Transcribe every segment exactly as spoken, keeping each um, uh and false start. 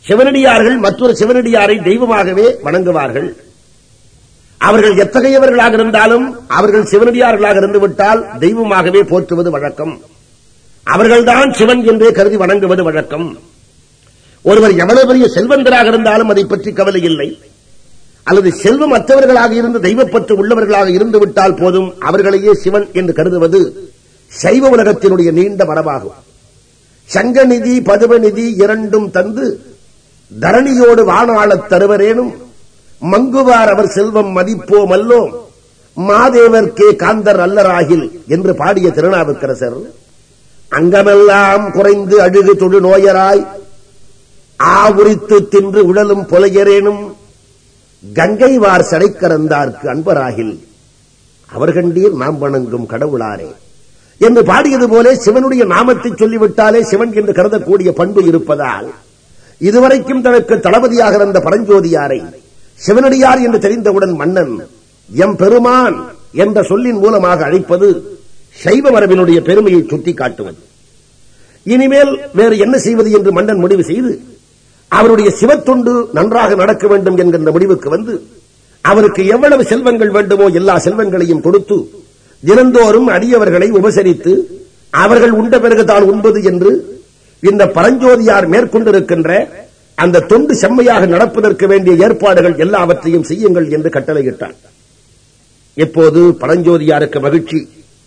சிவனடியார்கள் மற்றொரு சிவனடியாரை தெய்வமாகவே வணங்குவார்கள். அவர்கள் எத்தகையவர்களாக இருந்தாலும் அவர்கள் சிவனடியார்களாக இருந்துவிட்டால் தெய்வமாகவே போற்றுவது வழக்கம். அவர்கள்தான் சிவன் என்றே கருதி வணங்குவது வழக்கம். ஒருவர் எவ்வளவு பெரிய செல்வந்தராக இருந்தாலும் அதை பற்றி கவலை இல்லை. அல்லது செல்வம் மற்றவர்களாக இருந்து தெய்வப்பற்று உள்ளவர்களாக இருந்து விட்டால் போதும், அவர்களையே சிவன் என்று கருதுவது சைவ உலகத்தினுடைய நீண்ட மரபாகும். சங்கநிதி பதுவநிதி இரண்டும் தந்து தரணியோடு வானாளத் தருவரேனும் மங்குவார் அவர் செல்வம் மதிப்போம் அல்லோம் மாதேவர்க்கே காந்தர் அல்லராகில் என்று பாடிய திருநாவுக்கரசர், அங்கமெல்லாம் குறைந்து அழுகு தொழு நோயராய் ஆவுரித்து தின்று உடலும் பொலையரேனும் கங்கைவார் சடைக்கரந்தார்க்கு அன்பராகில் அவர்கண்டீர் நாம் வணங்கும் கடவுளாரே என்று பாடியது போல சிவனுடைய நாமத்தை சொல்லிவிட்டாலே சிவன் என்று கருதக்கூடிய பண்பு இருப்பதால் இதுவரைக்கும் தனக்கு தளபதியாக இருந்த பரஞ்சோதியாரை சிவனடியார் என்று தெரிந்தவுடன் மன்னன் எம் பெருமான் என்ற சொல்லின் மூலமாக அழைப்பது சைவ மரபினுடைய பெருமையை சுட்டிக்காட்டுவது. இனிமேல் வேறு என்ன செய்வது என்று மன்னன் முடிவு செய்து அவருடைய சிவத்தொண்டு நன்றாக நடக்க வேண்டும் என்கின்ற முடிவுக்கு வந்து அவருக்கு எவ்வளவு செல்வங்கள் வேண்டுமோ எல்லா செல்வங்களையும் கொடுத்து தினந்தோறும் அடியவர்களை உபசரித்து அவர்கள் உண்ட பிறகு தான் உண்பது என்று இந்த பரஞ்சோதியார் மேற்கொண்டிருக்கின்ற அந்த தொண்டு செம்மையாக நடப்பதற்கு வேண்டிய ஏற்பாடுகள் எல்லாவற்றையும் செய்யுங்கள் என்று கட்டளையிட்டார். இப்போது பரஞ்சோதியாருக்கு மகிழ்ச்சி.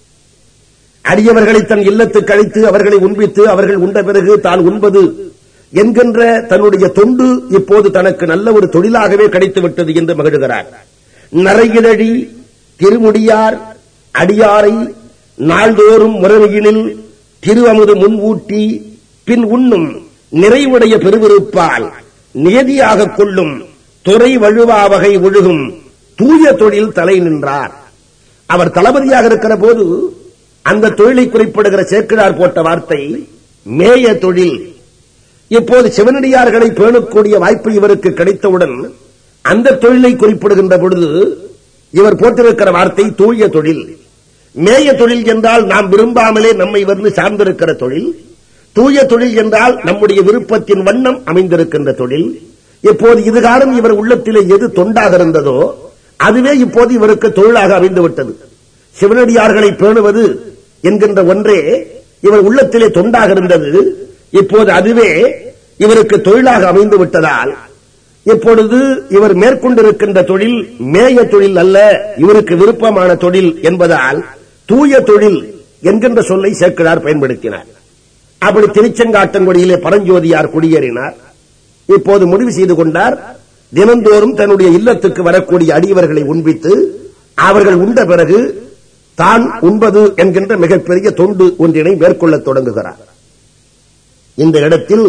அடியவர்களை தன் இல்லத்துக்கு அழைத்து அவர்களை உண்பித்து அவர்கள் உண்ட பிறகு தான் உண்பது என்கின்ற தன்னுடைய தொண்டு இப்போது தனக்கு நல்ல ஒரு தொழிலாகவே கிடைத்துவிட்டது என்று மகிழ்கிறார். நரையிழி திருமுடியார் அடியாரை நாள்தோறும் முறைமையினில் திரு அமுது முன் ஊட்டி பின் உண்ணும் நிறைவுடைய பெருவிருப்பால் நியதியாக கொள்ளும் துறை வழுவா வகை ஒழுகும் தூய தொழில் தலை நின்றார். அவர் தளபதியாக இருக்கிற போது அந்த தொழிலை குறிப்பிடுகிற சேக்கிழார் போட்ட வார்த்தை மேய தொழில். இப்போது சிவனடியார்களை பேணக்கூடிய வாய்ப்பு இவருக்கு கிடைத்தவுடன் அந்த தொழிலை குறிப்பிடுகின்ற பொழுது இவர் போட்டிருக்கிற வார்த்தை தூய தொழில். மேய தொழில் என்றால் நாம் விரும்பாமலே நம்மை வந்து சார்ந்திருக்கிற தொழில். தூய தொழில் என்றால் நம்முடைய விருப்பத்தின் வண்ணம் அமைந்திருக்கின்ற தொழில். இப்போது இதுகாலம் இவர் உள்ளத்திலே எது தொண்டாக இருந்ததோ அதுவே இப்போது இவருக்கு தொழிலாக அமைந்துவிட்டது. சிவனடியார்களை பேணுவது என்கின்ற ஒன்றே இவர் உள்ளத்திலே தொண்டாக இருந்தது. இப்போது அதுவே இவருக்கு தொழிலாக அமைந்து விட்டதால் இப்பொழுது இவர் மேற்கொண்டிருக்கின்ற தொழில் மேய தொழில் அல்ல, இவருக்கு விருப்பமான தொழில் என்பதால் தூய தொழில் என்கின்ற சொல்லை சேக்கிழார் பயன்படுத்தினார். அப்படி திருச்செங்காட்டங்குடியிலே பரஞ்சோதியார் குடியேறினார். இப்போது முடிவு செய்து கொண்டார், தினந்தோறும் தன்னுடைய இல்லத்துக்கு வரக்கூடிய அடியவர்களை உண்பித்து அவர்கள் உண்ட பிறகு தான் உண்பது என்கின்ற மிகப்பெரிய தொண்டு ஒன்றினை மேற்கொள்ளத் தொடங்குகிறார். இந்த இடத்தில்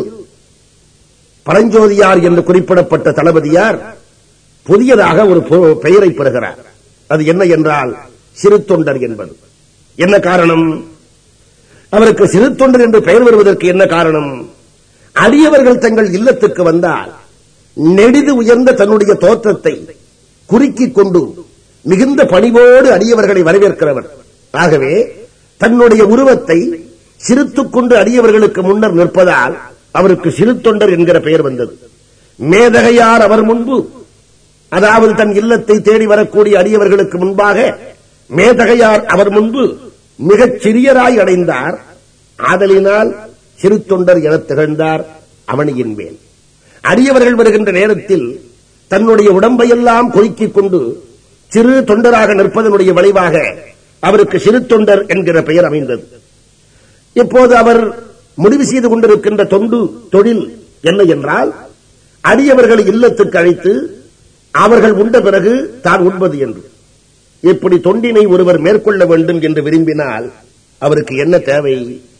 பரஞ்சோதியார் என்று குறிப்பிடப்பட்ட தளபதியார் புதியதாக ஒரு பெயரை பெறுகிறார். அது என்ன என்றால் சிறு தொண்டர் என்பது. என்ன காரணம்? அவருக்கு சிறு தொண்டர் என்று பெயர் வருவதற்கு என்ன காரணம்? அடியவர்கள் தங்கள் இல்லத்துக்கு வந்தால் நெடிது உயர்ந்த தன்னுடைய தோற்றத்தை குறுக்கிக் கொண்டு மிகுந்த பணிவோடு அடியவர்களை வரவேற்கிறவர். ஆகவே தன்னுடைய உருவத்தை சிரித்துக் கொண்டு அடியவர்களுக்கு முன்னர் நிற்பதால் அவருக்கு சிறு தொண்டர் என்கிற பெயர் வந்தது. மேதகையார் அவர் முன்பு, அதாவது தன் இல்லத்தை தேடி வரக்கூடிய அடியவர்களுக்கு முன்பாக மேதகையார் அவர் முன்பு மிகச் சிறியராய் அடைந்தார். ஆதலினால் சிறு தொண்டர் என திகழ்ந்தார் அவனியின் மேல். அடியவர்கள் வருகின்ற நேரத்தில் தன்னுடைய உடம்பையெல்லாம் கொய்க்கிக் கொண்டு சிறு தொண்டராக நிற்பதனுடைய விளைவாக அவருக்கு சிறு தொண்டர் என்கிற பெயர் அமைந்தது. இப்போது அவர் முடிவு செய்து கொண்டிருக்கின்ற தொண்டு தொழில் என்ன என்றால் அடியவர்களை இல்லத்துக்கு அழைத்து அவர்கள் உண்ட பிறகு தான் உண்பது என்று. இப்படி தொண்டினை ஒருவர் மேற்கொள்ள வேண்டும் என்று விரும்பினால் அவருக்கு என்ன தேவை?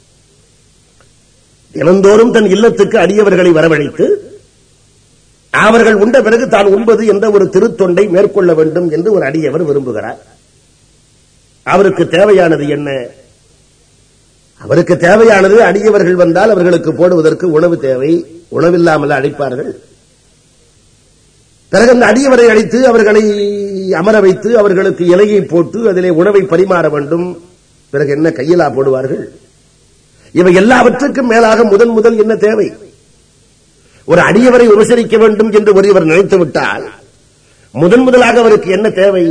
தினந்தோறும் தன் இல்லத்துக்கு அடியவர்களை வரவழைத்து அவர்கள் உண்ட பிறகு தான் உண்பது என்ற ஒரு திருத்தொண்டை மேற்கொள்ள வேண்டும் என்று ஒரு அடியவர் விரும்புகிறார். அவருக்கு தேவையானது என்ன? அவருக்கு தேவையானது அடியவர்கள் வந்தால் அவர்களுக்கு போடுவதற்கு உணவு தேவை. உணவில்லாமல் அழைப்பார்கள். பிறகு அந்த அடியவரை அழைத்து அவர்களை அமர வைத்து அவர்களுக்கு இலையை போட்டு அதிலே உணவை பரிமாற வேண்டும். பிறகு என்ன கையிலா போடுவார்கள்? இவை எல்லாவற்றுக்கும் மேலாக முதன் முதல் என்ன தேவை? ஒரு அடியவரை உபசரிக்க வேண்டும் என்று ஒருவர் நினைத்துவிட்டால் முதன் முதலாக அவருக்கு என்ன தேவை?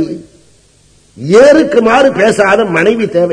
ஏறுக்கு மாறு பேசாத மனைவி தேவை.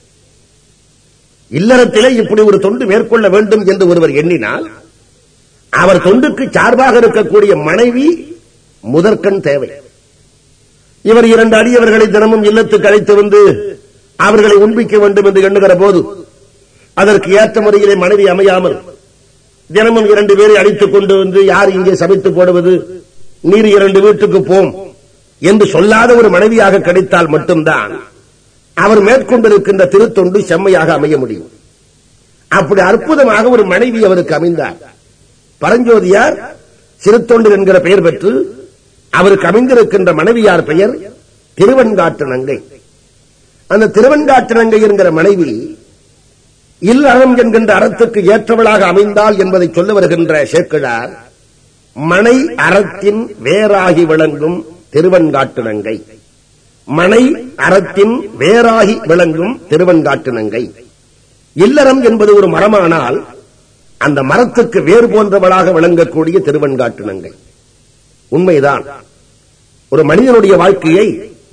இல்லறத்திலே இப்படி ஒரு தொண்டு மேற்கொள்ள வேண்டும் என்று ஒருவர் எண்ணினால் அவர் தொண்டுக்கு சார்பாக இருக்கக்கூடிய மனைவி முதற்கண் தேவை. இவர் இரண்டு அடியவர்களை தினமும் இல்லத்துக்கு அழைத்து வந்து அவர்களை உண்பிக்க வேண்டும் என்று எண்ணுகிற போது அதற்கு ஏற்ற முறையிலே மனைவி அமையாமல் தினமும் இரண்டு பேரை அழைத்துக் கொண்டு வந்து யார் இங்கே சமைத்து போடுவது, நீர் இரண்டு வீட்டுக்கு போம் என்று சொல்லாத ஒரு மனைவியாக கிடைத்தால் மட்டும்தான் அவர் மேற்கொண்டிருக்கின்ற திருத்தொண்டு செம்மையாக அமைய முடியும். அப்படி அற்புதமாக ஒரு மனைவி அவருக்கு அமைந்தார். பரஞ்சோதியார் சிறுத்தொண்டர் என்கிற பெயர் பெற்று அவருக்கு அமைந்திருக்கின்ற மனைவியார் பெயர் திருவெண்காட்டு நங்கை. அந்த திருவெண்காட்டு நங்கை என்கிற மனைவி இல்லறம் என்கின்ற அறத்துக்கு ஏற்றவளாக அமைந்தால் என்பதை சொல்ல வருகின்ற சேக்கிழார், மனை அறத்தின் வேறாகி விளங்கும் திருவெண்காட்டு நங்கை. மனை அறத்தின் வேறாகி விளங்கும் திருவெண்காட்டு நங்கை. இல்லறம் என்பது ஒரு மரமானால் அந்த மரத்துக்கு வேறு போன்றவளாக விளங்கக்கூடிய திருவெண்காட்டு நங்கை. உண்மைதான். ஒரு மனிதனுடைய வாழ்க்கையை,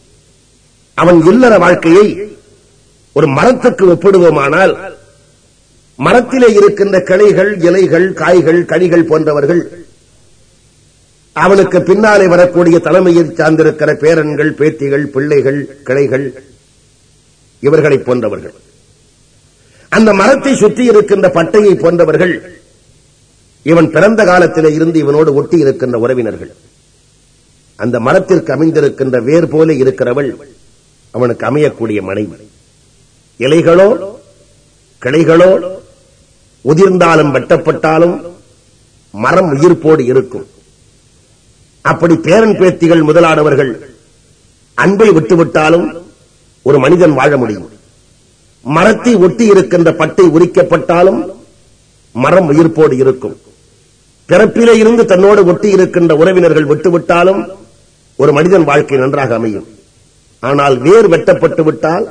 அவன் இல்லற வாழ்க்கையை ஒரு மரத்துக்கு ஒப்பிடுவோமானால் மரத்திலே இருக்கின்ற கிளைகள், இலைகள், காய்கள், கனிகள் போன்றவர்கள் அவனுக்கு பின்னாலே வரக்கூடிய தலைமையை சார்ந்திருக்கிற பேரன்கள், பேத்திகள், பிள்ளைகள், கிளைகள் இவர்களை போன்றவர்கள். அந்த மரத்தை சுற்றி இருக்கின்ற பட்டையை போன்றவர்கள் இவன் பிறந்த காலத்திலே இருந்து இவனோடு ஒட்டி இருக்கின்ற உறவினர்கள். அந்த மரத்திற்கு அமைந்திருக்கின்ற வேர் போல இருக்கிறவள் அவனுக்கு அமையக்கூடிய மனைவி. இலைகளோ கிளைகளோ உதிர்ந்தாலும் வெட்டப்பட்டாலும் மரம் உயிர்ப்போடு இருக்கும். அப்படி பேரன் பேத்திகள் முதலானவர்கள் அன்பை விட்டுவிட்டாலும் ஒரு மனிதன் வாழ முடியும். மரத்தை ஒட்டி இருக்கின்ற பட்டை உரிக்கப்பட்டாலும் மரம் உயிர்ப்போடு இருக்கும். பிறப்பிலே இருந்து தன்னோடு ஒட்டி இருக்கின்ற உறவினர்கள் விட்டுவிட்டாலும் ஒரு மனிதன் வாழ்க்கை நன்றாக அமையும். ஆனால் வேர் வெட்டப்பட்டு விட்டால்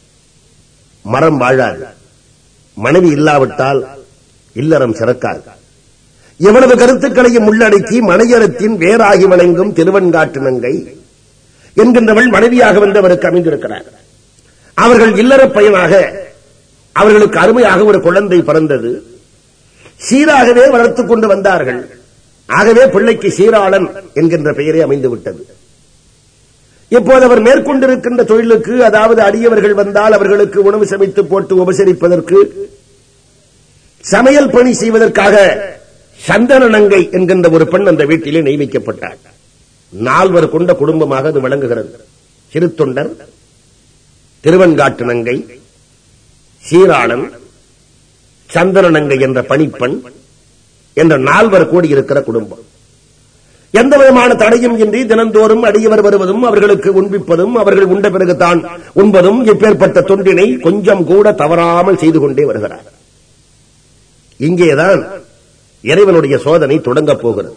மரம் வாழாது. மனைவி இல்லாவிட்டால் இல்லறம் சிறக்காது. எவ்வளவு கருத்துக்களையும் உள்ளடக்கி மனையறத்தின் வேறாகி விளங்கும் திருவெண்காட்டு நங்கை என்கின்றவள் மனைவியாக வந்து அவருக்கு அமைந்திருக்கிறார். அவர்கள் இல்லற பயனாக அவர்களுக்கு அருமையாக ஒரு குழந்தை பிறந்தது. சீராகவே வளர்த்துக் கொண்டு வந்தார்கள். ஆகவே பிள்ளைக்கு சீராளன் என்கின்ற பெயரே அமைந்துவிட்டது. இப்போது அவர் மேற்கொண்டிருக்கின்ற தொழிலுக்கு, அதாவது அடியவர்கள் வந்தால் அவர்களுக்கு உணவு சமைத்து போட்டு உபசரிப்பதற்கு, சமையல் பணி செய்வதற்காக சந்தன நங்கை என்கின்ற ஒரு பெண் அந்த வீட்டிலே நியமிக்கப்பட்டார். நால்வர் கொண்ட குடும்பமாக அது விளங்குகிறது. சிறுத்தொண்டர், திருவெண்காட்டு நங்கை, சீராளன், சந்தன நங்கை என்ற பணிப்பெண் என்ற நால்வர் கூடியிருக்கிற குடும்பம். எந்த விதமான தடையும் இன்றி தினந்தோறும் அடியவர் வருவதும் அவர்களுக்கு உண்பிப்பதும் அவர்கள் உண்ட பிறகுதான் உண்பதும் இப்பேற்பட்ட தொண்டினை கொஞ்சம் கூட தவறாமல் செய்து கொண்டே வருகிறார். இங்கேதான் இறைவனுடைய சோதனை தொடங்கப் போகிறது.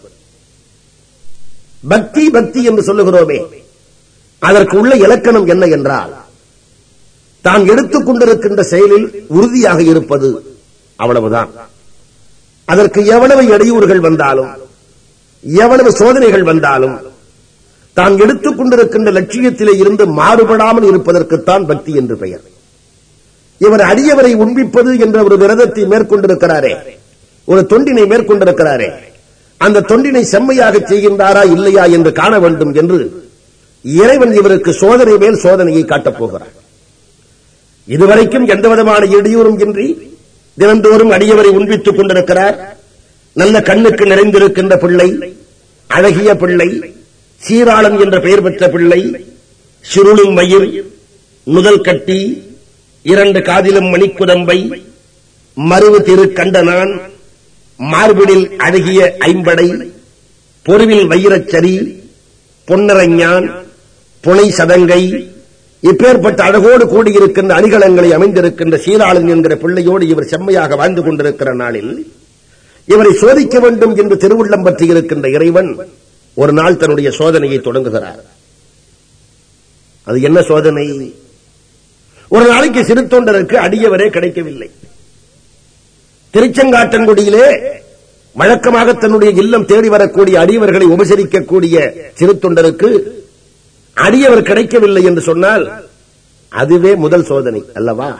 பக்தி பக்தி என்று சொல்லுகிறோமே, அதற்கு உள்ள இலக்கணம் என்ன என்றால், தான் எடுத்துக் கொண்டிருக்கின்ற செயலில் உறுதியாக இருப்பது, அவ்வளவுதான். அதற்கு எவ்வளவு இடையூறுகள் வந்தாலும், எவ்வளவு சோதனைகள் வந்தாலும், தான் எடுத்துக் கொண்டிருக்கின்ற லட்சியத்திலே இருந்து மாறுபடாமல் இருப்பதற்குத்தான் பக்தி என்று பெயர். இவர் அடியவரை உண்பிப்பது என்ற ஒரு விரதத்தை மேற்கொண்டிருக்கிறாரே, ஒரு தொண்டினை மேற்கொண்டிருக்கிறாரே, அந்த தொண்டினை செம்மையாக செய்கின்றாரா இல்லையா என்று காண வேண்டும் என்று இறைவன் இவருக்கு சோதனை மேல் சோதனையை காட்டப் போகிறார். இதுவரைக்கும் எந்த விதமான இடையூறும் இன்றி தினந்தோறும் அடியவரை உண்பித்துக் கொண்டிருக்கிறார். நல்ல கண்ணுக்கு நிறைந்திருக்கின்ற பிள்ளை, அழகிய பிள்ளை, சீராளன் என்ற பெயர் பெற்ற பிள்ளை, சுருளும் மயிர், நுதல் கட்டி, இரண்டு காதிலும் மணிக்குதம்பை, மருவு திரு கண்டனான், மார்பிடில் அழகிய ஐம்படை, பொருவில் வைரச்சரி, பொன்னரஞ்ஞான், புனை சதங்கை, இப்பேற்பட்ட அழகோடு கூடியிருக்கின்ற அணிகலங்களை அமைந்திருக்கின்ற சீராளன் என்கிற பிள்ளையோடு இவர் செம்மையாக வாழ்ந்து கொண்டிருக்கிற நாளில் இவரை சோதிக்க வேண்டும் என்று திருவுள்ளம் பற்றி இருக்கின்ற இறைவன் ஒரு நாள் தன்னுடைய சோதனையை தொடங்குகிறார். அது என்ன சோதனை? ஒரு நாளைக்கு சிறுத்தொண்டருக்கு அடியவரே கிடைக்கவில்லை. திருச்செங்காட்டன்குடியிலே வழக்கமாக தன்னுடைய இல்லம் தேடி வரக்கூடிய அடியவர்களை உபசரிக்கக்கூடிய சிறு தொண்டருக்கு அடியவர் கிடைக்கவில்லை என்று சொன்னால் அதுவே முதல் சோதனை அல்லவா?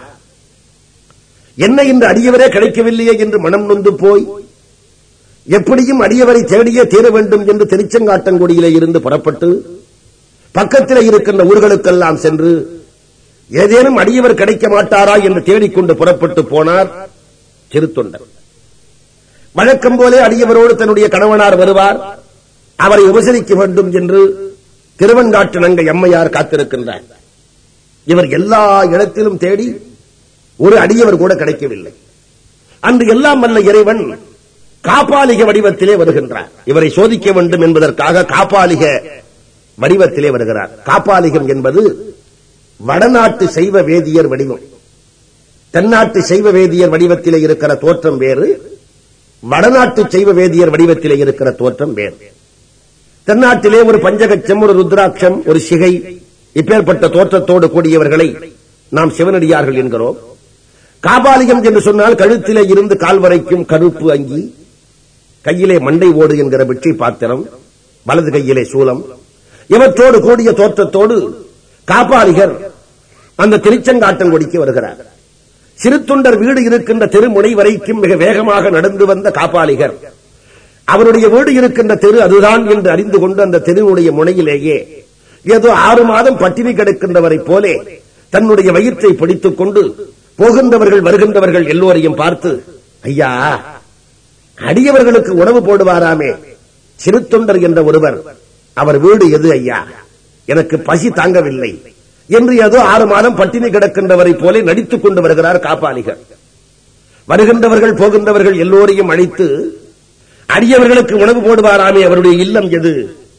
என்ன இந்த அடியவரே கிடைக்கவில்லையே என்று மனம் நொந்து போய் எப்படியும் அடியவரை தேடியே தீர வேண்டும் என்று திருச்செங்காட்டங்குடியிலே இருந்து புறப்பட்டு பக்கத்தில் இருக்கின்ற ஊர்களுக்கெல்லாம் சென்று ஏதேனும் அடியவர் கிடைக்க மாட்டாரா என்று தேடிக்கொண்டு புறப்பட்டு போனார் சிறு தொண்டர். வழக்கம் போலே அடியவரோடு தன்னுடைய கணவனார் வருவார், அவரை உபசரிக்க வேண்டும் என்று திருவெண்காட்டு நங்கை அம்மையார் காத்திருக்கின்றார். இவர் எல்லா இடத்திலும் தேடி ஒரு அடியவர் கூட கிடைக்கவில்லை. அன்று எல்லாம் வல்ல இறைவன் காப்பாளிக வடிவத்திலே வருகின்றார். இவரை சோதிக்க வேண்டும் என்பதற்காக காப்பாளிக வடிவத்திலே வருகிறார். காப்பாளிகம் என்பது வடநாட்டு சைவ வேதியர் வடிவம். தென்னாட்டு சைவ வேதியர் வடிவத்திலே இருக்கிற தோற்றம் வேறு, வடநாட்டு சைவ வேதியர் வடிவத்திலே இருக்கிற தோற்றம் வேறு. தென்னாட்டிலே ஒரு பஞ்சகச்சம், ஒரு ருத்ராட்சம், ஒரு சிகை, இப்பேற்பட்ட தோற்றத்தோடு கூடியவர்களை நாம் சிவனடியார்கள் என்கிறோம். காபாலிகம் என்று சொன்னால் கழுத்திலே இருந்து கால் வரைக்கும் கருப்பு அங்கி, கையிலே மண்டை ஓடு என்கிற வெற்றி பாத்திரம், வலது கையிலே சூலம், இவற்றோடு கூடிய தோற்றத்தோடு காப்பாளிகர் அந்த திருச்செங்காட்டங்குடிக்கு வருகிறார். சிறு தொண்டர் வீடு இருக்கின்ற தெருமுனை வரைக்கும் மிக வேகமாக நடந்து வந்த காப்பாளிகர் அவருடைய வீடு இருக்கின்ற தெரு அதுதான் என்று அறிந்து கொண்டு அந்த தெருவுடைய முனையிலேயே ஏதோ ஆறு மாதம் பட்டினி கிடக்கின்றவரை போலே தன்னுடைய வயிற்றை பிடித்துக் கொண்டு போகின்றவர்கள் வருகின்றவர்கள் எல்லோரையும் பார்த்து, ஐயா, அடியவர்களுக்கு உணவு போடுவாராமே சிறு தொண்டர் என்ற ஒருவர், அவர் வீடு எது ஐயா? எனக்கு பசி தாங்கவில்லை என்று ஏதோ ஆறு மாதம் பட்டினி கிடக்கின்றவரை போலே நடித்துக் கொண்டு வருகிறார் காப்பாளிகர். வருகின்றவர்கள் போகின்றவர்கள் எல்லோரையும் அழைத்து, அடியவர்களுக்கு உணவு போடுவாராமே அவருடைய இல்லம் எது?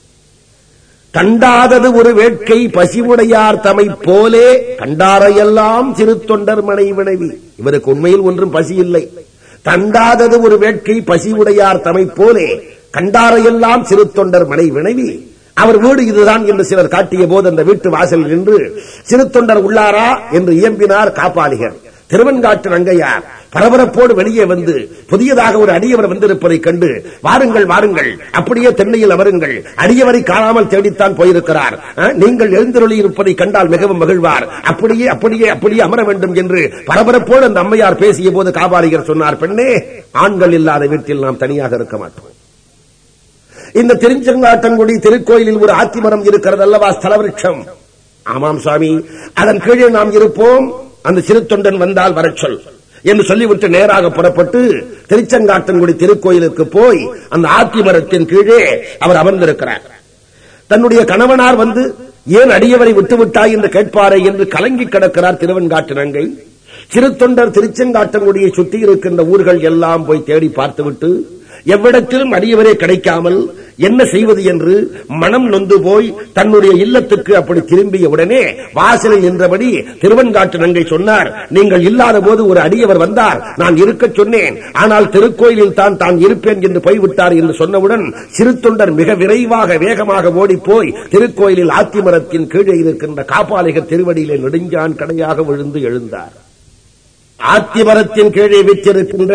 கண்டாதது ஒரு வேட்கை பசிவுடையார் தமை போலே கண்டாரையெல்லாம் சிறு தொண்டர் மனை வினைவி. இவருக்கு உண்மையில் ஒன்றும் பசி இல்லை. கண்டாதது ஒரு வேட்கை பசிவுடையார் தமை போலே கண்டாரையெல்லாம் சிறு தொண்டர் மனை வினைவி. அவர் வீடு இதுதான் என்று சிலர் காட்டிய போது அந்த வீட்டு வாசலில் நின்று சிறு தொண்டர் உள்ளாரா என்று இயம்பினார் காப்பாளிகர். திருவெண்காட்டு நங்கையார் பரபரப்போடு வெளியே வந்து புதியதாக ஒரு அடியவர் வந்திருப்பதை கண்டு, வாருங்கள் வாருங்கள், அப்படியே தென்னையில் அமருங்கள், அடியவரை காணாமல் தேடித்தான் போயிருக்கிறார், நீங்கள் எழுந்தருளி இருப்பதை கண்டால் மிகவும் மகிழ்வார், அப்படியே அப்படியே அப்படியே அமர வேண்டும் என்று பரபரப்போடு அந்த அம்மையார் பேசிய போது காபாலிகர் சொன்னார், பெண்ணே, ஆண்கள் இல்லாத வீட்டில் நாம் தனியாக இருக்க மாட்டோம். இந்த திருச்செங்காட்டங்குடி திருக்கோயிலில் ஒரு ஆத்திமரம் இருக்கிறது அல்லவா, ஸ்தலவிருட்சம். ஆமாம் சுவாமி, அதன் கீழே நாம் இருப்போம், அந்த சிறு தொண்டன் வந்தால் வரச் சொல் என்று சொல்லிவிட்டு நேராக புறப்பட்டு திருச்செங்காட்டங்குடி திருக்கோயிலுக்கு போய் அந்த ஆத்திமரத்தின் கீழே அவர் அமர்ந்திருக்கிறார். தன்னுடைய கணவனார் வந்து ஏன் அடியவரை விட்டுவிட்டாய் என்று கேட்பாரே என்று கலங்கி கிடக்கிறார் திருவெண்காட்டு நங்கை. சிறு தொண்டர் திருச்செங்காட்டங்குடியை சுற்றி இருக்கின்ற ஊர்கள் எல்லாம் போய் தேடி பார்த்துவிட்டு எவ்விடத்திலும் அடியவரே கிடைக்காமல் என்ன செய்வது என்று மனம் நொந்து போய் தன்னுடைய இல்லத்துக்கு அப்படி திரும்பிய உடனே வாசலில் நின்றபடி திருவெண்காட்டு நங்கை சொன்னார், நீங்கள் இல்லாத போது ஒரு அடியவர் வந்தார், நான் இருக்க சொன்னேன், ஆனால் திருக்கோயிலில் தான் தான் இருப்பேன் என்று போய்விட்டார் என்று சொன்னவுடன் சிறு தொண்டர் மிக விரைவாக வேகமாக ஓடிப்போய் திருக்கோயிலில் ஆத்திமரத்தின் கீழே இருக்கின்ற காப்பாளிகர் திருவடியிலே நெடுஞ்சான் கடையாக விழுந்து எழுந்தார். ஆத்திமரத்தின் கீழே வீற்றிருக்கின்ற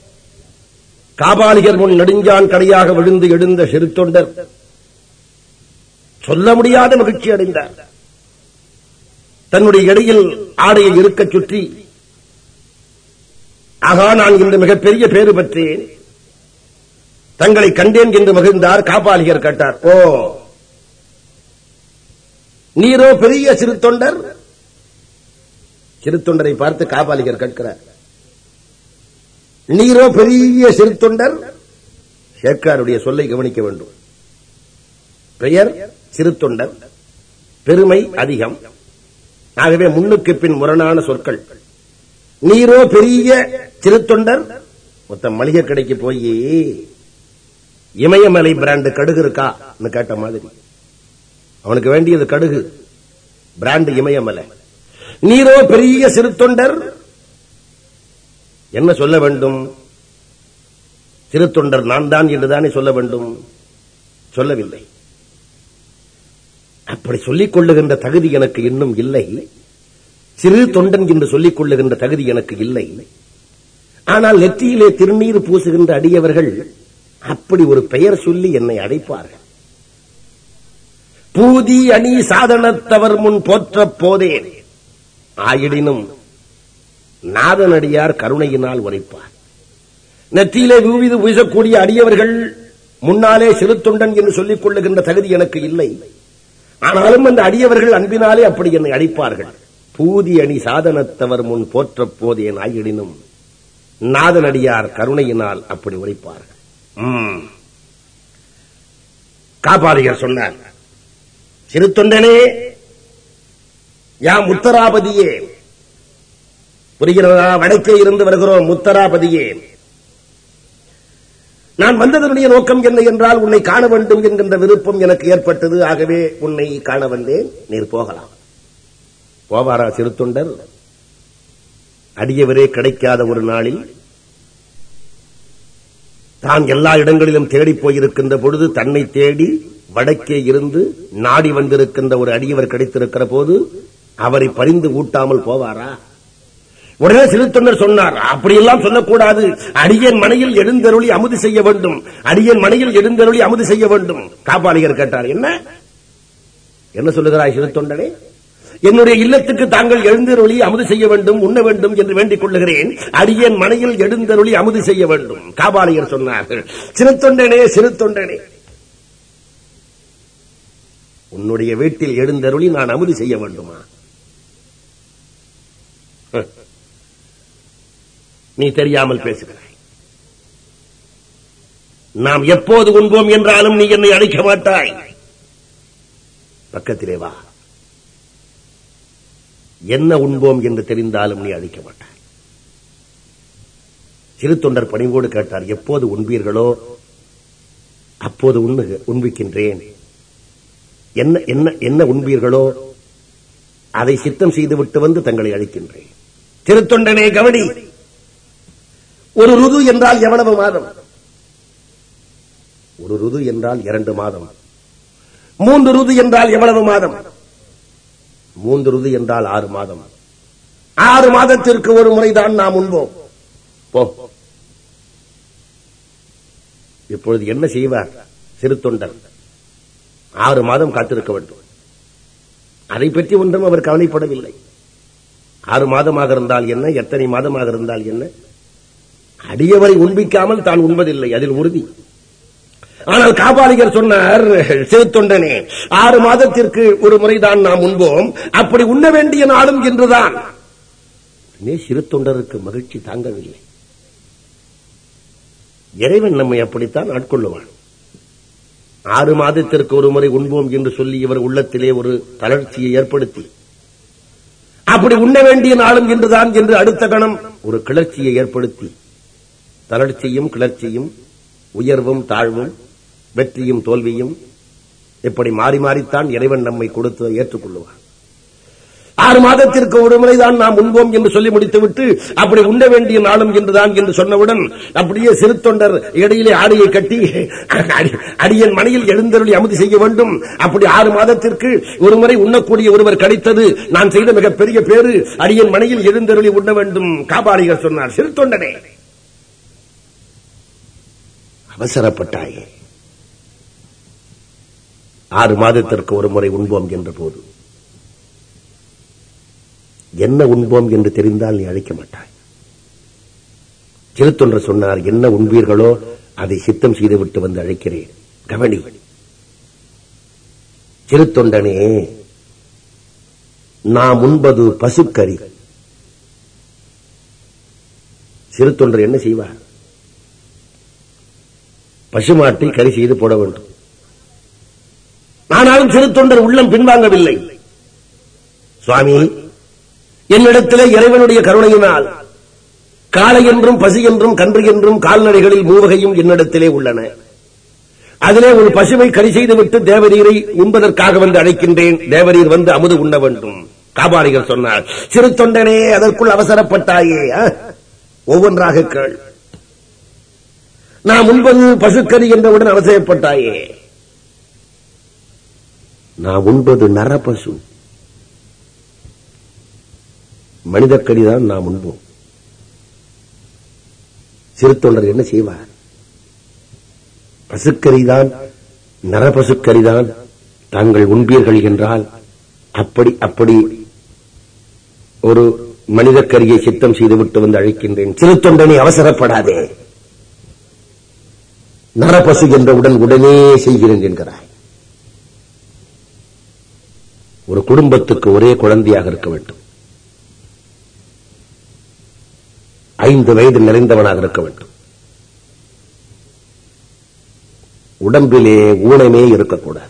காபாலிகர் முன் நெடுஞ்சான் கடையாக விழுந்து எழுந்த சிறு தொண்டர் சொல்ல முடியாத மகிழ்ச்சி அடைந்தார். தன்னுடைய இடையில் ஆடையை இருக்க சுற்றி, ஆகா, நான் இன்று மிகப்பெரிய பேறு பெற்றேன், தங்களை கண்டேன் என்று மகிழ்ந்தார். காபாலிகர் கேட்டார், ஓ, நீரோ பெரிய சிறு தொண்டர்? சிறு தொண்டரை பார்த்து காபாலிகர் கேட்கிறார், நீரோ பெரிய சிறு தொண்டர்? சேக்காருடைய சொல்லை கவனிக்க வேண்டும். பெயர் சிறு தொண்டர், பெருமை அதிகம், ஆகவே முன்னுக்கு பின் முரணான சொற்கள். நீரோ பெரிய சிறு தொண்டர்? மொத்த மளிகை கடைக்கு போய் இமயமலை பிராண்டு கடுகு இருக்கா கேட்ட மாதிரி, அவனுக்கு வேண்டியது கடுகு, பிராண்டு இமயமலை. நீரோ பெரிய சிறு தொண்டர், என்ன சொல்ல வேண்டும்? சிறு தொண்டர் நான் தான் என்றுதானே சொல்ல வேண்டும். சொல்லவில்லை. அப்படி சொல்லிக் கொள்ளுகின்ற தகுதி எனக்கு இன்னும் இல்லை. சிறு தொண்டன் என்று சொல்லிக் கொள்ளுகின்ற தகுதி எனக்கு இல்லை. ஆனால் நெற்றியிலே திருநீர் பூசுகின்ற அடியவர்கள் அப்படி ஒரு பெயர் சொல்லி என்னை அழைப்பார்கள். பூதி அணி சாதனத்தவர் முன் போற்ற போதேன் ஆயிடினும் நாதனடியார் கருணையினால் உரைப்பார். நெற்றியிலே வீவிது வீசக்கூடிய அடியவர்கள் முன்னாலே சிறுத்தொண்டன் என்று சொல்லிக் கொள்ளுகின்ற தகுதி எனக்கு இல்லை. ஆனாலும் அந்த அடியவர்கள் அன்பினாலே அப்படி என்னை அழைப்பார்கள். பூதி அணி சாதனத்தவர் முன் போற்ற போதேன் ஆயிடினும் நாதனடியார் கருணையினால் அப்படி உரைப்பார்கள். காபாலிகர் சொன்னார், சிறுத்தொண்டனே, யாம் உத்தராபதியே, புரிகிறதா? வடக்கே இருந்து வருகிறோம். உத்தராபதியே, நான் வந்ததனுடைய நோக்கம் என்ன என்றால், உன்னை காண வேண்டும் என்கின்ற விருப்பம் எனக்கு ஏற்பட்டது. ஆகவே உன்னை காண வந்தேன். நீர் போகலாம். போவாரா சிறுத்தொண்டர்? அடியவரே கிடைக்காத ஒரு நாளில் தான் எல்லா இடங்களிலும் தேடி போயிருக்கின்ற பொழுது தன்னை தேடி வடக்கே இருந்து நாடி வந்திருக்கின்ற ஒரு அடியவர் கிடைத்திருக்கிற போது அவரை பரிந்து ஊட்டாமல் போவாரா? உடனே சிறுத்தொண்டர் சொன்னார், அப்படியெல்லாம் சொல்லக்கூடாது. அடியன் மனையில் எழுந்தருளி அமுது செய்ய வேண்டும். அடியன் மனையில் எழுந்தருளி அமுது செய்ய வேண்டும். காபாலிகர் கேட்டார், என்ன என்ன சொல்லுகிறாய் சிறுத்தொண்டனே? என்னுடைய இல்லத்துக்கு தாங்கள் எழுந்தருளி அமுது செய்ய வேண்டும், உண்ண வேண்டும் என்று வேண்டிக் கொள்ளுகிறேன். அடியன் மனையில் எழுந்தருளி அமுது செய்ய வேண்டும். காபாலிகர் சொன்னார்கள், சிறுத்தொண்டனே, சிறுத்தொண்டனே, உன்னுடைய வீட்டில் எழுந்தருளி நான் அமுது செய்ய வேண்டுமா? நீ தெரியாமல் பேசுகிறாய். நாம் எப்போது உண்போம் என்றாலும் நீ என்னை அழைக்க மாட்டாய். பக்கத்திலே வா. என்ன உண்போம் என்று தெரிந்தாலும் நீ அழைக்க மாட்டாய். சிறுத்தொண்டர் பணிவோடு கேட்டார், எப்போது உண்பீர்களோ அப்போது உண்பிக்கின்றேன். என்ன என்ன என்ன உண்பீர்களோ அதை சித்தம் செய்துவிட்டு வந்து தங்களை அழைக்கின்றேன். சிறுத்தொண்டனே கவனி, ஒரு ருது என்றால் எவ்வளவு மாதம்? ஒரு ருது என்றால் இரண்டு மாதம். மூன்று ருது என்றால் எவ்வளவு மாதம்? மூன்று ருது என்றால் ஆறு மாதம். ஆறு மாதத்திற்கு ஒரு முறைதான் நாம் உண்போம். போ. இப்பொழுது என்ன செய்வார் சிறுத்தொண்டர்? ஆறு மாதம் காத்திருக்க வேண்டும். அதை பற்றி ஒன்றும் அவர் கவலைப்படவில்லை. ஆறு மாதமாக இருந்தால் என்ன, எத்தனை மாதமாக இருந்தால் என்ன, அடியவரை உண்பிக்காமல் தான் உண்பதில்லை, அதில் உறுதி. ஆனால் காபாலிகர் சொன்னார், சிறுத்தொண்டனே, ஆறு மாதத்திற்கு ஒரு முறைதான் நாம் உண்போம். அப்படி உண்ண வேண்டிய நாளும் என்றுதான். சிறுத்தொண்டருக்கு மகிழ்ச்சி தாங்கவில்லை. இறைவன் நம்மை அப்படித்தான் ஆட்கொள்ளுவான். ஆறு மாதத்திற்கு ஒரு முறை உண்போம் என்று சொல்லி இவர் உள்ளத்திலே ஒரு தளர்ச்சியை ஏற்படுத்தி, அப்படி உண்ண வேண்டிய நாளும் என்றுதான் என்று அடுத்த கணம் ஒரு கிளர்ச்சியை ஏற்படுத்தி, தளர்ச்சியும் கிளர்ச்சியும், உயர்வும் தாழ்வும், வெற்றியும் தோல்வியும் இப்படி மாறி மாறித்தான் இறைவன் நம்மை கொடுத்து ஏற்றுக்கொள்ளுவார். ஆறு மாதத்திற்கு ஒரு முறைதான் நாம் உண்போம் என்று சொல்லி முடித்துவிட்டு, அப்படி உண்ண வேண்டிய நாளும் என்றுதான் என்று சொன்னவுடன் அப்படியே சிறுத்தொண்டர் இடையிலே ஆடையை கட்டி, அடியன் மனையில் எழுந்தருளி அமுதி செய்ய வேண்டும். அப்படி ஆறு மாதத்திற்கு ஒரு முறை உண்ணக்கூடிய ஒருவர் கிடைத்தது நான் செய்த மிகப்பெரிய பேரு. அடியன் மனையில் எழுந்தருளி உண்ண வேண்டும். காபாலிகர் சொன்னார், சிறுத்தொண்டனே, அவசரப்பட்டாயே. ஆறு மாதத்திற்கு ஒரு முறை உண்போம் என்ற போது என்ன உண்போம் என்று தெரிந்தால் நீ அழைக்க மாட்டாய். சிறுத்தொண்டர் சொன்னார், என்ன உண்பீர்களோ அதை சித்தம் செய்துவிட்டு வந்து அழைக்கிறேன். கவனி சிறுத்தொண்டனே, நாம் உண்பது பசுக்கறி. சிறுத்தொண்டர் என்ன செய்வார்? பசுமாட்டை கறி செய்து போட வேண்டும். ஆனாலும் சிறுத்தொண்டர் உள்ளம் பின்வாங்கவில்லை. சுவாமி, என்னிடத்திலே இறைவனுடைய கருணையினால் காளை என்றும் பசு என்றும் கன்று என்றும் கால்நடைகளில் மூவகையும் என்னிடத்திலே உள்ளன. அதிலே ஒரு பசுவை கறி செய்துவிட்டு தேவரீரை உண்பதற்காக வந்து அழைக்கின்றேன். தேவரீர் வந்து அமுது உண்ண வேண்டும். காபாலிகர் சொன்னார், சிறுத்தொண்டனே, அதற்குள் அவசரப்பட்டாயே. ஒவ்வொன்றாக கேள். நாம் உண்பது பசுக்கறி என்றவுடன் அவசரப்பட்டாயே. நாம் உண்பது நரபசு, மனிதக்கறிதான் நாம் உண்போம். சிறுத்தொண்டர் என்ன செய்வார்? பசுக்கரிதான் நரபசுக்கரிதான் தாங்கள் உண்பீர்கள் என்றால் அப்படி அப்படி ஒரு மனித கரியை சித்தம் செய்துவிட்டு வந்து அழைக்கின்றேன். சிறு தொண்டனை அவசரப்படாதே, நரபசு என்றவுடன் உடனே செய்கிறேன் என்கிறார். ஒரு குடும்பத்துக்கு ஒரே குழந்தையாக இருக்க வேண்டும், ஐந்து வயது நிறைந்தவனாக இருக்க வேண்டும், உடம்பிலே ஊனமே இருக்கக்கூடாது.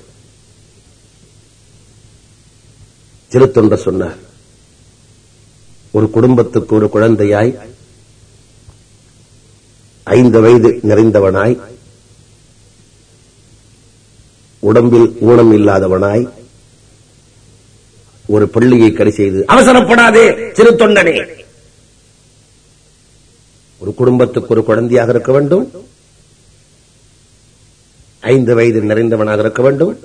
சிறு தொண்டர் சொன்னார், ஒரு குடும்பத்துக்கு ஒரு குழந்தையாய் ஐந்து வயது நிறைந்தவனாய் உடம்பில் ஊனம் இல்லாதவனாய் ஒரு பிள்ளையை கரி செய்து அவசரப்படாதே சிறு தொண்டனே. ஒரு குடும்பத்துக்கு ஒரு குழந்தையாக இருக்க வேண்டும், ஐந்து வயது நிறைந்தவனாக இருக்க வேண்டும்,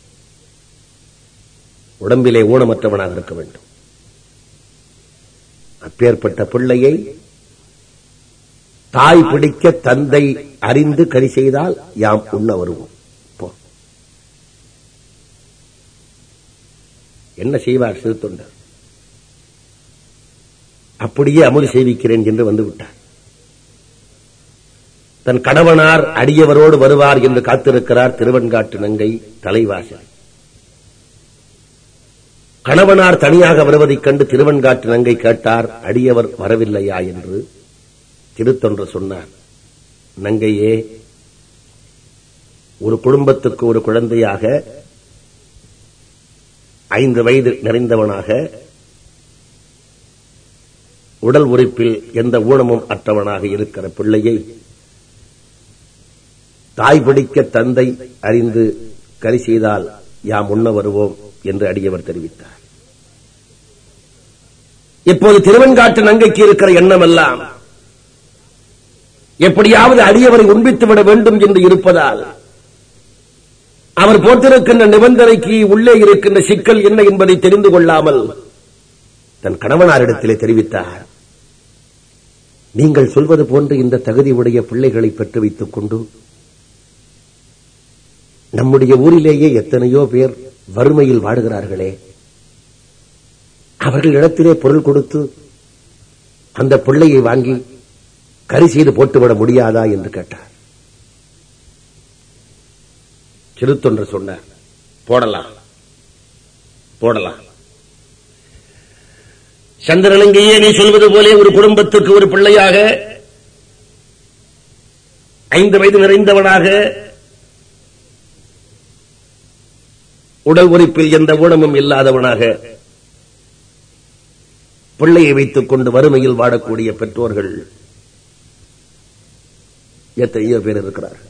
உடம்பிலே ஊனமற்றவனாக இருக்க வேண்டும். அப்பேற்பட்ட பிள்ளையை தாய் பிடிக்க தந்தை அறிந்து கரி செய்தால் யாம் உண்ண வருவோம். என்ன செய்வார் சிறு தொண்டர்? அப்படியே அமுது செய்விக்கிறேன் என்று வந்துவிட்டார். தன் கணவனார் அடியவரோடு வருவார் என்று காத்திருக்கிறார் திருவெண்காட்டு நங்கை தலைவாசல். கணவனார் தனியாக வருவதைக் கண்டு திருவெண்காட்டு நங்கை கேட்டார், அடியவர் வரவில்லையா என்று. திருத்தொண்டர் சொன்னார், நங்கையே, ஒரு குடும்பத்துக்கு ஒரு குழந்தையாக ஐந்து வயது நிறைந்தவனாக உடல் உறுப்பில் எந்த ஊனமும் அற்றவனாக இருக்கிற பிள்ளையை தாய் பிடிக்க தந்தை அறிந்து கரி செய்தால் யாம் உண்ண வருவோம் என்று அடியவர் தெரிவித்தார். இப்போது திருவெண்காட்டு நங்கைக்கு இருக்கிற எண்ணம் எல்லாம் எப்படியாவது அடியவரை உண்பித்துவிட வேண்டும் என்று இருப்பதால் அவர் போட்டிருக்கின்ற நிபந்தனைக்கு உள்ளே இருக்கின்ற சிக்கல் என்ன என்பதை தெரிந்து கொள்ளாமல் தன் கணவனாரிடத்திலே தெரிவித்தார். நீங்கள் சொல்வது போன்று இந்த தகுதியுடைய பிள்ளைகளை பெற்று வைத்துக் கொண்டு நம்முடைய ஊரிலேயே எத்தனையோ பேர் வறுமையில் வாடுகிறார்களே, அவர்கள் இடத்திலே பொருள் கொடுத்து அந்த பிள்ளையை வாங்கி கரி செய்து போட்டுவிட முடியாதா என்று கேட்டார். சிறுத்தொண்டர் சொன்னார், போடலாம் போடலாம். சந்திரலிங்கையே, நீ சொல்வது போலே ஒரு குடும்பத்துக்கு ஒரு பிள்ளையாக ஐந்து வயது நிறைந்தவனாக உடல் உறுப்பில் எந்த ஊனமும் இல்லாதவனாக பிள்ளையை வைத்துக் கொண்டு வறுமையில் வாடக்கூடிய பெற்றோர்கள் எத்தனையோ பேர் இருக்கிறார்கள்.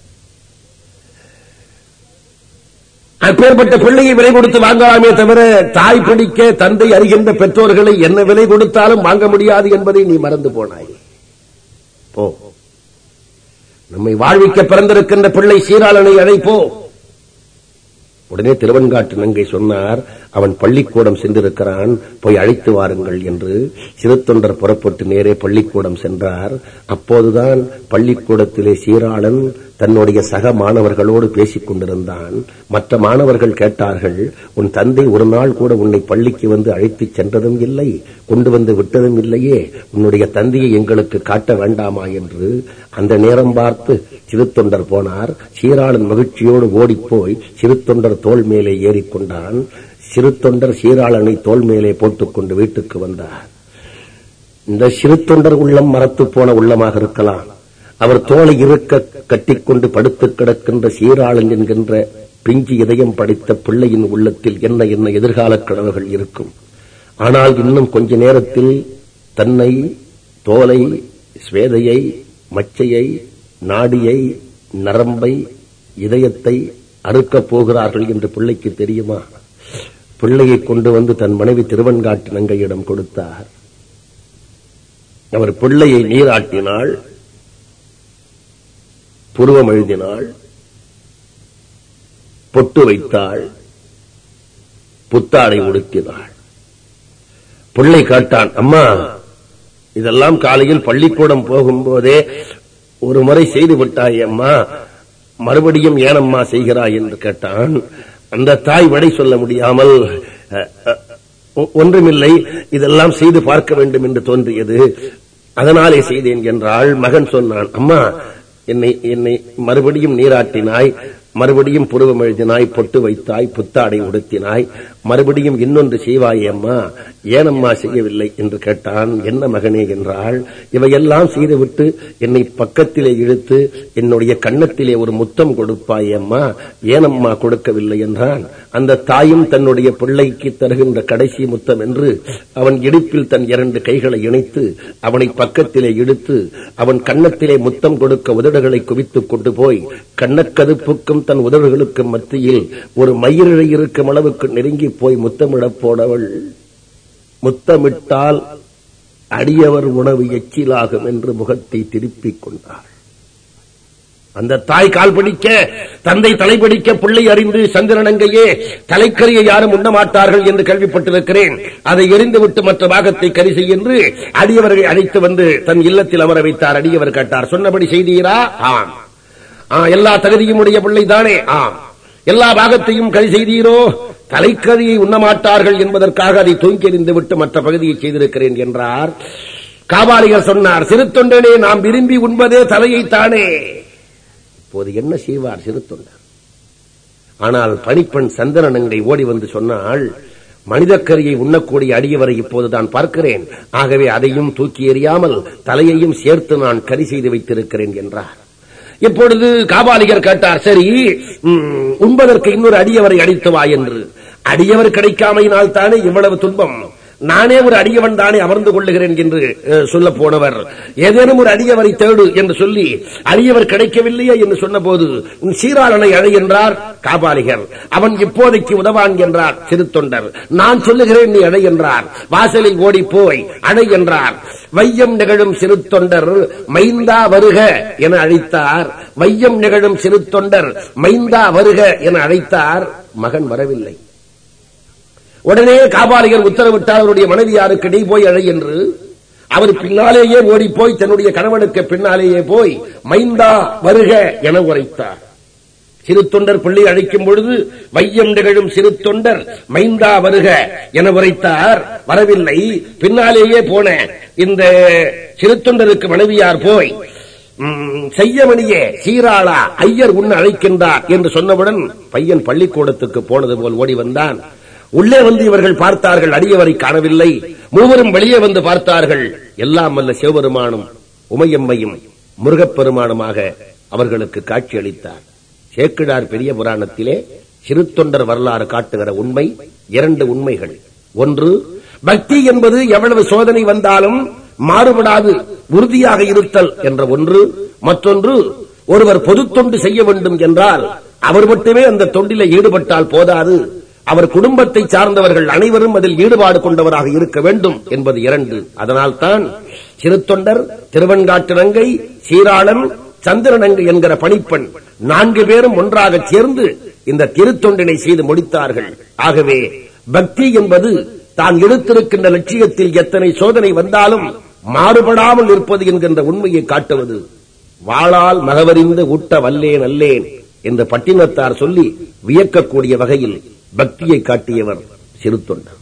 அப்பேற்பட்ட பிள்ளையை விலை கொடுத்து வாங்கலாமே தவிர தாய் பிடிக்க தந்தை அறிகின்ற பெற்றோர்களை என்ன விலை கொடுத்தாலும் வாங்க முடியாது என்பதை நீ மறந்து போனாய். போ, நம்மை வாழ்விக்க பிறந்திருக்கின்ற பிள்ளை சீராளனை அழைப்போ. உடனே திருவெண்காட்டு நங்கை சொன்னார், அவன் பள்ளிக்கூடம் சென்றிருக்கிறான், போய் அழைத்து வாருங்கள் என்று. சிறுத்தொண்டர் புறப்பட்டு நேரே பள்ளிக்கூடம் சென்றார். அப்போதுதான் பள்ளிக்கூடத்திலே சீராளன் தன்னுடைய சக மாணவர்களோடு பேசிக் கொண்டிருந்தான். மற்ற மாணவர்கள் கேட்டார்கள், உன் தந்தை ஒரு நாள் கூட உன்னை பள்ளிக்கு வந்து அழைத்துச் சென்றதும் இல்லை, கொண்டு வந்து விட்டதும் இல்லையே, உன்னுடைய தந்தையை எங்களுக்கு காட்ட வேண்டாமா என்று. அந்த நேரம் பார்த்து சிறுத்தொண்டர் போனார். சீராளன் மகிழ்ச்சியோடு ஓடிப்போய் சிறுத்தொண்டர் தோள் மேலே ஏறிக்கொண்டான். சிறுத்தொண்டர் சீராளனை தோள் மேலே போட்டுக்கொண்டு வீட்டுக்கு வந்தார். இந்த சிறுத்தொண்டர் உள்ளம் மரத்து போன உள்ளமாக இருக்கலாம். அவர் தோளை இருக்க கட்டிக்கொண்டு படுத்து கிடக்கின்ற சீராளன் என்கின்ற பிஞ்சு இதயம் படைத்த பிள்ளையின் உள்ளத்தில் என்ன என்ன எதிர்கால கனவுகள் இருக்கும். ஆனால் இன்னும் கொஞ்ச நேரத்தில் தன்னை, தோலை, ஸ்வேதையை, மச்சையை, நாடியை, நரம்பை, இதயத்தை அறுக்கப் போகிறார்கள் என்று பிள்ளைக்கு தெரியுமா? பிள்ளையை கொண்டு வந்து தன் மனைவி திருவெண்காட்டு நங்கையிடம் கொடுத்தார். அவர் பிள்ளையை நீராட்டினாள், புருவம் எழுதினாள், பொட்டு வைத்தாள், புத்தாடை உடுத்தினாள். பிள்ளை காட்டான், அம்மா இதெல்லாம் காலையில் பள்ளிக்கூடம் போகும்போதே ஒரு முறை செய்து விட்டாய் அம்மா, மறுபடியும் ஏனம்மா செய்கிறாய் என்று கேட்டான். அந்த தாய் விடை சொல்ல முடியாமல், ஒன்றுமில்லை, இதெல்லாம் செய்து பார்க்க வேண்டும் என்று தோன்றியது, அதனாலே செய்தேன் என்றாள். மகன் சொன்னான், அம்மா, என்னை என்னை மறுபடியும் நீராட்டினாய், மறுபடியும் புருவம் எழுதினாய், பொட்டு வைத்தாய், புத்தாடை உடுத்தினாய், மறுபடியும் இன்னொன்று செய்வாயே அம்மா, ஏனம்மா செய்யவில்லை என்று கேட்டான். என்ன மகனே என்றாள். இவையெல்லாம் செய்துவிட்டு என்னை பக்கத்திலே இழுத்து என்னுடைய கன்னத்திலே ஒரு முத்தம் கொடுப்பாயே அம்மா, ஏனம்மா கொடுக்கவில்லை என்றான். அந்த தாயும் தன்னுடைய பிள்ளைக்கு தருகின்ற கடைசி முத்தம் என்று அவன் இடுப்பில் தன் இரண்டு கைகளை இணைத்து அவனை பக்கத்திலே இழுத்து அவன் கன்னத்திலே முத்தம் கொடுக்க உதடுகளை குவித்துக் கொண்டு போய் கண்ணக்கதுப்புக்கும் தன் உதடுகளுக்கு மத்தியில் ஒரு மயிரிழை இருக்கும் அளவுக்கு நெருங்கி போய் முத்தமிடப் போனவள், முத்தமிட்டால் அடியவர் உணவு எச்சிலாகும் என்று முகத்தை திருப்பிக் கொண்டாள். அந்த தாய் கால் பிடிக்க, தந்தை தலைப்பிடிக்க, பிள்ளை அறிந்து சந்திரனங்கையே தலைக்கரியை யாரும் உண்ண மாட்டார்கள் என்று கேள்விப்பட்டிருக்கிறேன், அதை எரிந்துவிட்டு மற்ற பாகத்தை கரி செய் என்று அடியவர்களை அழைத்து வந்து தன் இல்லத்தில் அமர வைத்தார். அடியவர் கேட்டார், சொன்னபடி செய்தீரா? ஆம். எல்லா தகுதியும் உடைய பிள்ளை தானே? ஆம். எல்லா பாகத்தையும் கரி செய்தீரோ? தலைக்கரியை உண்ணமாட்டார்கள் என்பதற்காக அதை தூங்கி எறிந்து விட்டு மற்ற பகுதியை செய்திருக்கிறேன் என்றார். காபாலிகர் சொன்னார், சிறு தொண்டனே, நாம் விரும்பி உண்பதே தலையைத்தானே. இப்போது என்ன செய்வார் சிறு தொண்டர்? ஆனால் பணிப்பெண் சந்தனநங்கை ஓடி வந்து சொன்னால், மனிதக்கரியை உண்ணக்கூடிய அடியவரை இப்போதுதான் பார்க்கிறேன், ஆகவே அதையும் தூக்கி எறியாமல் தலையையும் சேர்த்து நான் கரி செய்து வைத்திருக்கிறேன் என்றார். இப்பொழுது காபாலிகர் கேட்டார், சரி, உண்பதற்கு இன்னொரு அடியவரை அடித்து வா என்று. அடியவர் கிடைக்காமையினால் தானே இவ்வளவு துன்பம், நானே ஒரு அடியவன் தானே அமர்ந்து கொள்ளுகிறேன் என்று சொல்ல போனவர், ஏதேனும் ஒரு அடியவரை தேடு என்று சொல்லி அடியவர் கிடைக்கவில்லையே என்று சொன்ன போது, உன் சீராளனை அழை என்றார் காபாலிகர். அவன் இப்போதைக்கு உதவான் என்றார் சிறு தொண்டர். நான் சொல்லுகிறேன், நீ அழை என்றார். வாசலில் ஓடி போய் அழை என்றார். வையம் நிகழும் சிறு தொண்டர் மைந்தா வருக என அழைத்தார். வையம் நிகழும் சிறு தொண்டர் மைந்தா வருக என அழைத்தார். மகன் வரவில்லை. உடனே காபாலிகர் உத்தரவிட்டார், அவருடைய மனைவியாருக்கு நீ போய் அழை என்று. அவர் பின்னாலேயே ஓடி போய் தன்னுடைய கணவனுக்கு பின்னாலேயே போய் மைந்தா வருக என உரைத்தார். சிறு தொண்டர் பிள்ளை அழைக்கும் பொழுது வையம் நிகழும் சிறு தொண்டர் மைந்தா வருக என உரைத்தார். வரவில்லை. பின்னாலேயே போன இந்த சிறு தொண்டருக்கு மனைவியார் போய், செய்யமணியே சீராளா, ஐயர் உன்னை அழைக்கின்றார் என்று சொன்னவுடன் பையன் பள்ளிக்கூடத்துக்கு போனது போல் ஓடி வந்தான். உள்ளே வந்து இவர்கள் பார்த்தார்கள், அடியவரை காணவில்லை. மூவரும் வெளியே வந்து பார்த்தார்கள். எல்லாம் வல்ல சிவபெருமானும் உமையம்மையும் முருகப்பெருமானுமாக அவர்களுக்கு காட்சி அளித்தார். சேக்கிழார் பெரிய புராணத்திலே சிறு தொண்டர் வரலாறு காட்டுகிற உண்மை இரண்டு உண்மைகள். ஒன்று, பக்தி என்பது எவ்வளவு சோதனை வந்தாலும் மாறுபடாது உறுதியாக இருத்தல் என்ற ஒன்று. மற்றொன்று, ஒருவர் பொது தொண்டு செய்ய வேண்டும் என்றால் அவர் மட்டுமே அந்த தொண்டிலே ஈடுபட்டால் போதாது, அவர் குடும்பத்தை சார்ந்தவர்கள் அனைவரும் அதில் ஈடுபாடு கொண்டவராக இருக்க வேண்டும் என்பது இரண்டு. அதனால்தான் சிறு தொண்டர், திருவெண்காட்டு சீராளன், சந்திரனங்கை என்கிற பணிப்பெண் நான்கு பேரும் ஒன்றாக சேர்ந்து இந்த திருத்தொண்டினை செய்து முடித்தார்கள். ஆகவே பக்தி என்பது தான் எடுத்திருக்கின்ற லட்சியத்தில் எத்தனை சோதனை வந்தாலும் மாறுபடாமல் இருப்பது என்கின்ற உண்மையை காட்டுவது. வாளால் மகவறிந்து ஊட்ட வல்லேன் அல்லேன் என்று பட்டினத்தார் சொல்லி வியக்கக்கூடிய வகையில் பக்தியை காட்டியவர் சிறு தொண்டர்.